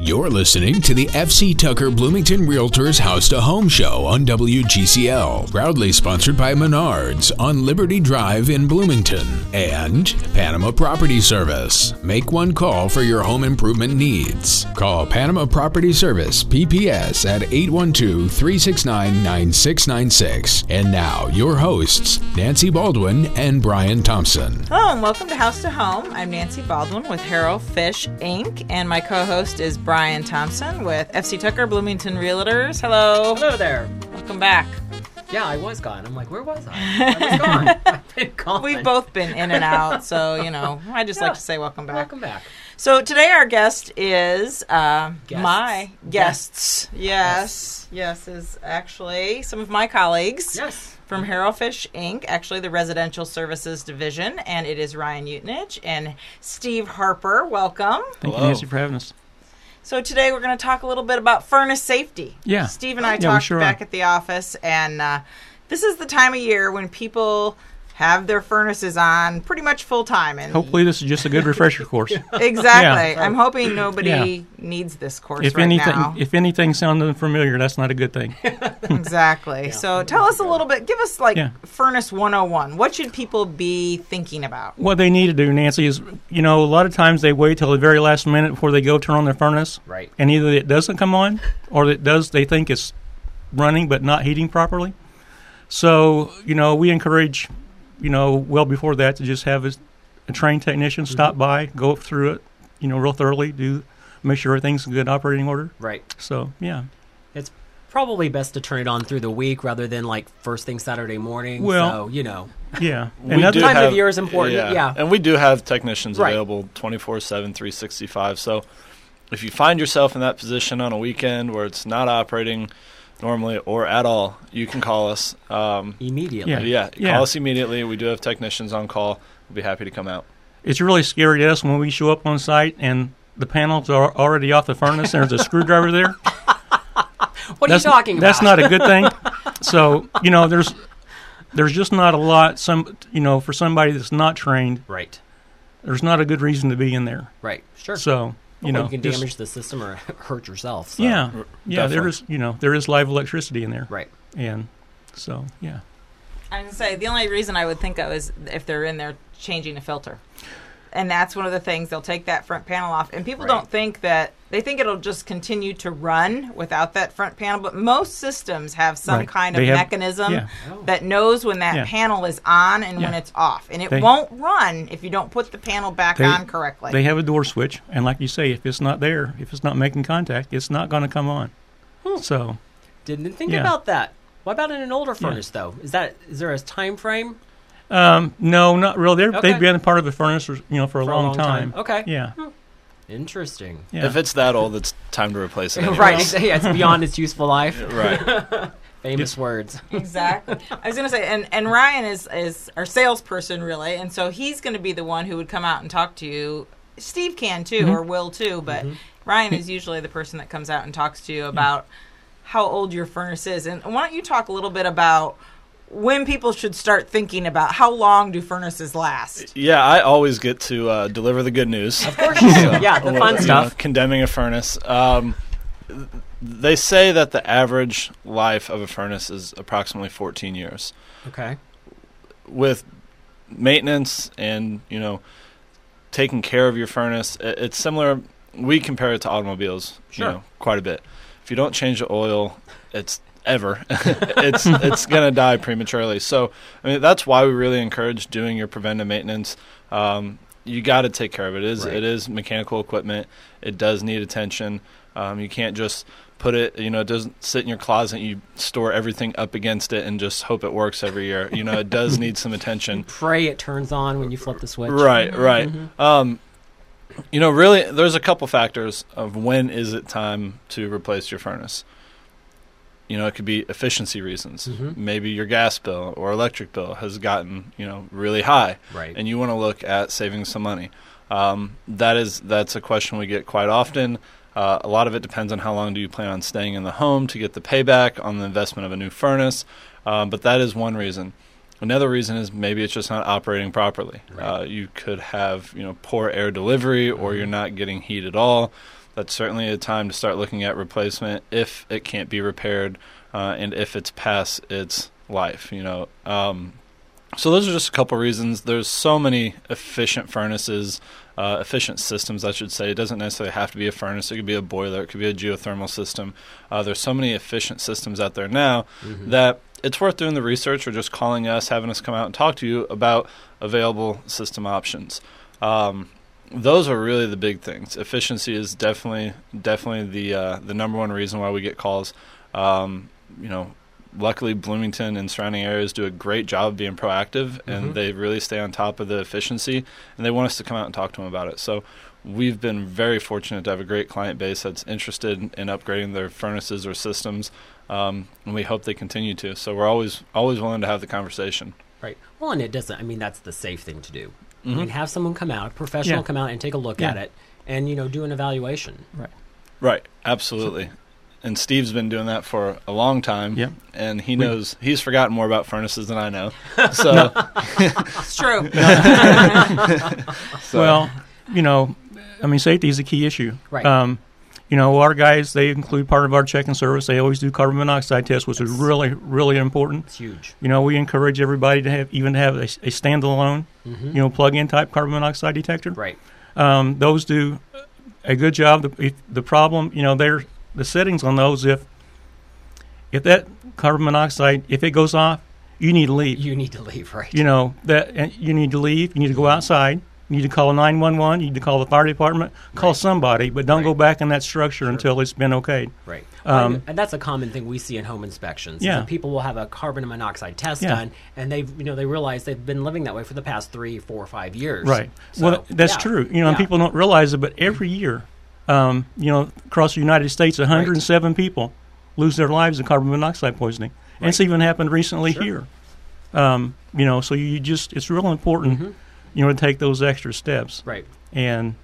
You're listening to the FC Tucker Bloomington Realtors House to Home Show on WGCL, proudly sponsored by Menards on Liberty Drive in Bloomington and Panama Property Service. Make one call for your home improvement needs. Call Panama Property Service, PPS, at 812-369-9696. And now, your hosts, Nancy Baldwin and Brian Thompson. Hello and welcome to House to Home. I'm Nancy Baldwin with Harold Fish, Inc., and my co-host is Brian Thompson with FC Tucker Bloomington Realtors. Hello. Hello there. Welcome back. Yeah, I was gone. I'm like, where was I? I was gone. I've been gone. We've both been in and out, so, I just like to say welcome back. Welcome back. So today our guest is my guests. Yes, is actually some of my colleagues. Yes. From Harold Fish, Inc., actually the Residential Services Division, and it is Ryan Utenich and Steve Harper. Welcome. Thank you, Nancy, for having us. So today we're going to talk a little bit about furnace safety. Yeah. Steve and I talked back at the office, and this is the time of year when people have their furnaces on pretty much full time. And hopefully this is just a good refresher course. Exactly. Yeah. I'm hoping nobody needs this course now. If anything sounds familiar, that's not a good thing. Exactly. Yeah. So tell us a little bit. Give us Furnace 101. What should people be thinking about? What they need to do, Nancy, is, a lot of times they wait till the very last minute before they go turn on their furnace. Right. And either it doesn't come on or it does, they think it's running but not heating properly. So, we encourage well before that to just have a trained technician stop by, go through it, real thoroughly, make sure everything's in good operating order. Right. So, yeah. It's probably best to turn it on through the week rather than first thing Saturday morning. Well, so, Yeah. And time of year is important. Yeah. And we do have technicians available 24/7, 365. So if you find yourself in that position on a weekend where it's not operating normally or at all, you can call us. Immediately. Call us immediately. We do have technicians on call. We'll be happy to come out. It's really scary to us when we show up on site and the panels are already off the furnace and there's a screwdriver there. What are you talking about? That's not a good thing. So, there's just not a lot, for somebody that's not trained. Right. There's not a good reason to be in there. Right. Sure. So, you can damage the system or hurt yourself. So. Yeah. There is live electricity in there. Right. And so, yeah. I was going to say, the only reason I would think of is if they're in there changing a filter. And that's one of the things. They'll take that front panel off. And people don't think that, they think it'll just continue to run without that front panel. But most systems have some kind of mechanism that knows when that panel is on and when it's off. And it won't run if you don't put the panel back on correctly. They have a door switch. And like you say, if it's not there, if it's not making contact, it's not going to come on. So, didn't think about that. What about in an older furnace, though? Is there a time frame? No, not really. They've been a part of the furnace, for a long time. Okay. Yeah. Interesting. Yeah. If it's that old, it's time to replace it. Right. Yeah, it's beyond its useful life. Right. Famous words. Exactly. I was going to say, and Ryan is our salesperson, really, and so he's going to be the one who would come out and talk to you. Steve can, too, or will, too, but Ryan is usually the person that comes out and talks to you about how old your furnace is. And why don't you talk a little bit about when people should start thinking about how long do furnaces last? Yeah, I always get to deliver the good news. Of course you do. Yeah, the fun stuff. Condemning a furnace. They say that the average life of a furnace is approximately 14 years. Okay. With maintenance and, taking care of your furnace, it's similar. We compare it to automobiles, quite a bit. If you don't change the oil, it's going to die prematurely. So, that's why we really encourage doing your preventive maintenance. You got to take care of it. It is mechanical equipment. It does need attention. You can't just put it, it doesn't sit in your closet and you store everything up against it and just hope it works every year. It does need some attention. And pray it turns on when you flip the switch. Right. Mm-hmm. Really, there's a couple factors of when is it time to replace your furnace. It could be efficiency reasons. Mm-hmm. Maybe your gas bill or electric bill has gotten, really high. Right. And you want to look at saving some money. That's a question we get quite often. A lot of it depends on how long do you plan on staying in the home to get the payback on the investment of a new furnace. But that is one reason. Another reason is maybe it's just not operating properly. Right. You could have poor air delivery, or you're not getting heat at all. that's certainly a time to start looking at replacement if it can't be repaired and if it's past its life. So those are just a couple reasons. There's so many efficient furnaces, efficient systems, I should say. It doesn't necessarily have to be a furnace. It could be a boiler. It could be a geothermal system. There's so many efficient systems out there now that it's worth doing the research or just calling us, having us come out and talk to you about available system options. Those are really the big things. Efficiency is definitely the number one reason why we get calls. Luckily, Bloomington and surrounding areas do a great job of being proactive, and they really stay on top of the efficiency, and they want us to come out and talk to them about it. So we've been very fortunate to have a great client base that's interested in upgrading their furnaces or systems, and we hope they continue to. So we're always willing to have the conversation. Right. Well, and it doesn't, I mean, that's the safe thing to do. I mean, have someone come out, a professional come out and take a look at it and, do an evaluation. Right. Absolutely. And Steve's been doing that for a long time, and he knows he's forgotten more about furnaces than I know. So it's true. Well, safety is a key issue. Right. Our guys, they include part of our check-in service. They always do carbon monoxide tests, which is really, really important. It's huge. We encourage everybody to have a standalone, plug-in type carbon monoxide detector. Right. Those do a good job. The problem, the settings on those, if that carbon monoxide, if it goes off, you need to leave. You need to leave, right. You need to leave. You need to go outside. You need to call 911. You need to call the fire department. Call somebody, but don't go back in that structure until it's been okayed. Right. And that's a common thing we see in home inspections. Yeah. People will have a carbon monoxide test done, and they realize they've been living that way for the past 3, 4, 5 years. Right. So, well, that's true. And people don't realize it, but every year, across the United States, 107 people lose their lives in carbon monoxide poisoning. And it's even happened recently here. So it's real important, to take those extra steps. Right. And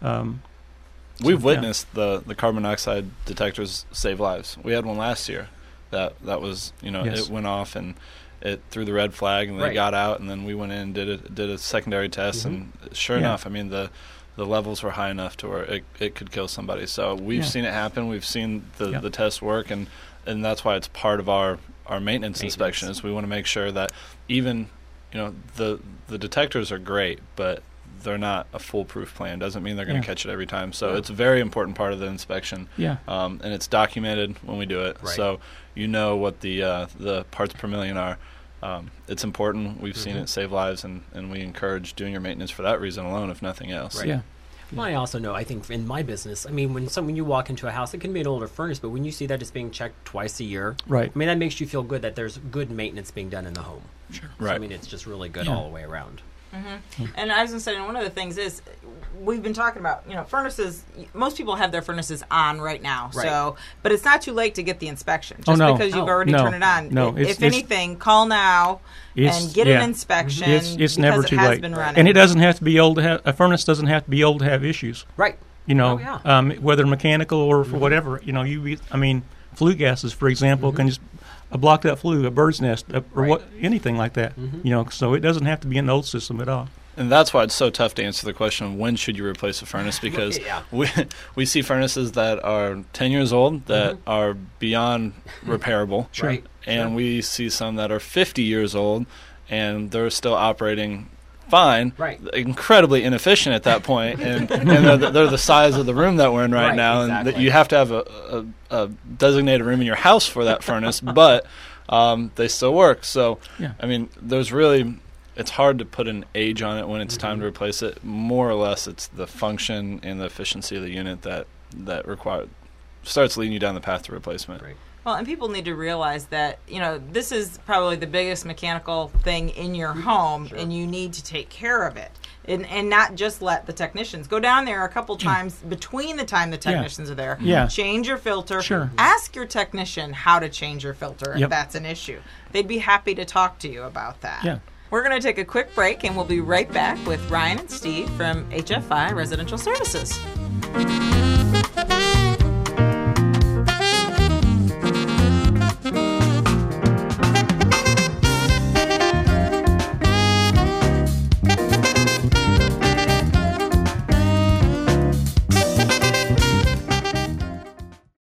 we've witnessed the carbon monoxide detectors save lives. We had one last year that was, it went off and it threw the red flag, and they got out, and then we went in and did a secondary test, and sure enough, the levels were high enough to where it could kill somebody. So we've seen it happen. We've seen the test work, and that's why it's part of our maintenance inspection. Is we want to make sure that even the detectors are great, but they're not a foolproof plan. Doesn't mean they're going to catch it every time. So it's a very important part of the inspection. And it's documented when we do it, so what the parts per million are. It's important. We've seen it save lives, and we encourage doing your maintenance for that reason alone, if nothing else. Right. Well, I also know, I think in my business, when you walk into a house, it can be an older furnace, but when you see that it's being checked twice a year, that makes you feel good that there's good maintenance being done in the home. Sure. So, it's just really good all the way around. And I was going to say, one of the things is, we've been talking about, furnaces, most people have their furnaces on right now. Right. So, but it's not too late to get the inspection. Just because you've already turned it on. No, if anything, call now and get an inspection. It's never too late. Been running. And it doesn't have to be old to have, a furnace doesn't have to be old to have issues. Right. Whether mechanical or for whatever, flue gases, for example, can just block that flue, a bird's nest, or anything like that. So it doesn't have to be an old system at all. And that's why it's so tough to answer the question of when should you replace a furnace, because we see furnaces that are 10 years old that are beyond repairable. And we see some that are 50 years old and they're still operating fine, incredibly inefficient at that point, and they're the size of the room that we're in right now, and that you have to have a designated room in your house for that furnace, but they still work. So, there's really, it's hard to put an age on it when it's time to replace it. More or less, it's the function and the efficiency of the unit that starts leading you down the path to replacement. Right. Well, and people need to realize that, this is probably the biggest mechanical thing in your home, and you need to take care of it. And not just let the technicians go down there a couple times between the time the technicians are there. Change your filter. Ask your technician how to change your filter if that's an issue. They'd be happy to talk to you about that. We're going to take a quick break, and we'll be right back with Ryan and Steve from HFI Residential Services.